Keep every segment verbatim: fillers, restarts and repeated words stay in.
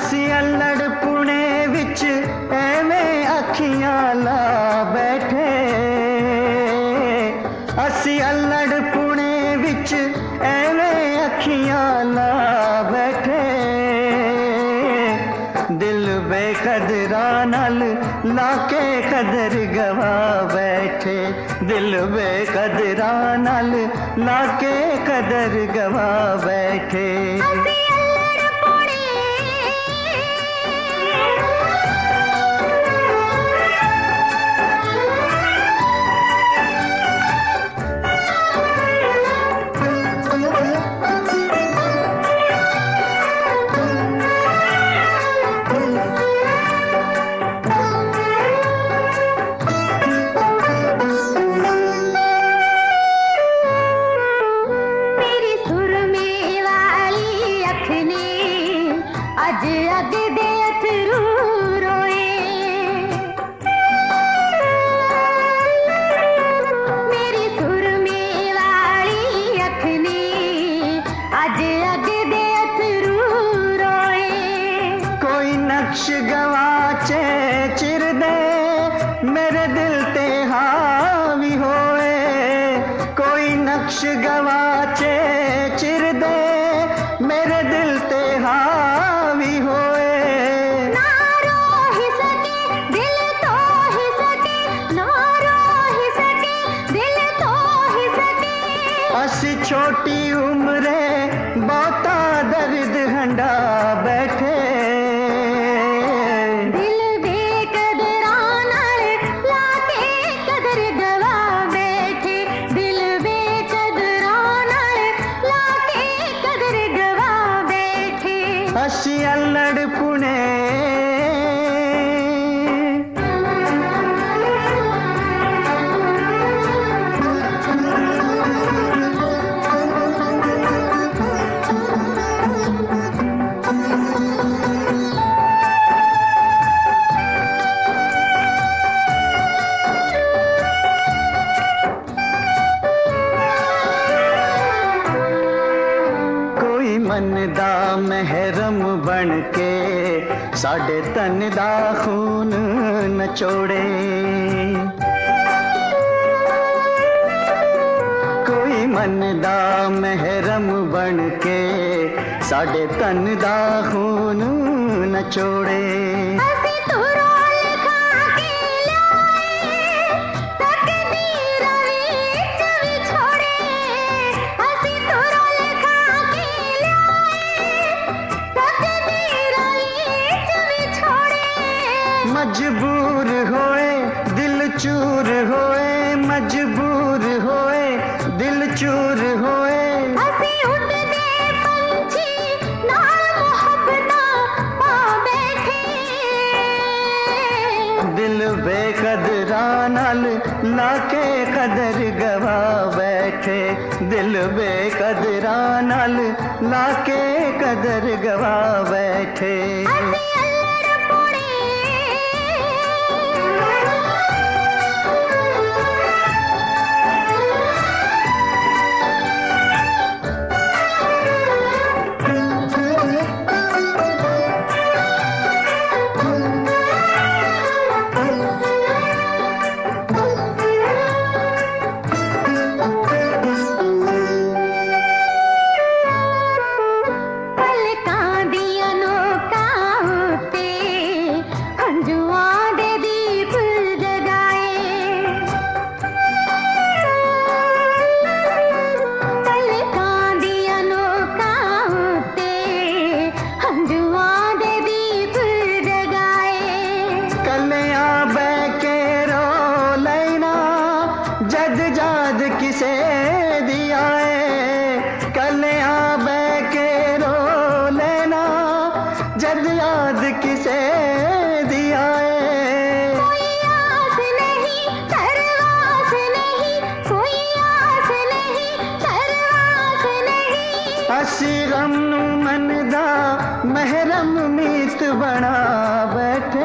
ਅਸੀਂ ਅਲੜ ਪੁਣੇ ਵਿੱਚ ਐਵੇਂ ਅੱਖੀਆਂ ਲਾ ਬੈਠੇ, ਅਸੀਂ ਅਲੜ ਪੁਣੇ ਵਿੱਚ ਐਵੇਂ ਅੱਖੀਆਂ ਲਾ ਬੈਠੇ, ਦਿਲ ਬੇਕਦਰਾਂ ਨਾਲ ਲਾ ਕੇ ਕਦਰ ਗਵਾ ਬੈਠੇ, ਦਿਲ ਬੇਕਦਰਾਂ ਨਾਲ ਲਾ ਕੇ ਕਦਰ ਗਵਾ ਬੈਠੇ। नक्श गवाचे चिर दे मेरे दिल ते हावी होए, कोई नक्श गवाचे चिर दे मेरे दिल ते हावी होए, ना रो ही सके दिल तो ही सके, ना रो ही सके दिल तो ही सके, असी छोटी उम्रे बहुता दर्द हंडा बैठे, ਅਸੀਂ ਅਲੜ ਪੁਣੇ मन दा महरम बन के साडे तन दा खून नचोड़े, कोई मन दा महरम बन के साडे तन दा खून नचोड़े, मजबूर होए दिल चूर होए, मजबूर होए दिल चूर होए, असी उड़दे पंछी नाल मोहब्बतां पा बैठे, दिल बेकदरां नाल लाके कदर गवा बैठे, दिल बेकदरां नाल लाके कदर गवा बैठे। जद जाद किसे दिया है कलिया बैके रो लेना, जद याद किसे दिया है, कोई आस नहीं सरवास नहीं, कोई आस नहीं सरवास नहीं, असी गम नू मनदा महरम मीत बना बैठे,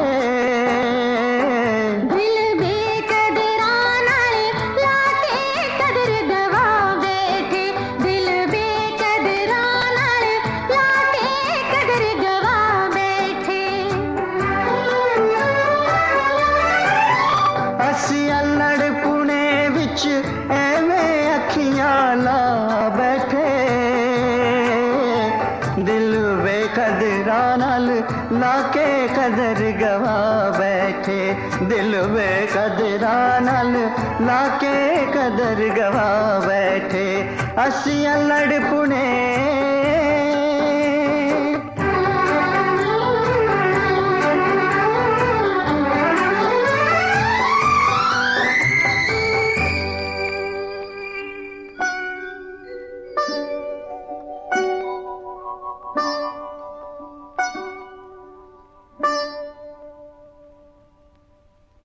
लाके कदर गवा बैठे, दिल बेकदरा नाल लाके कदर गवा बैठे। असियां लड़ पुने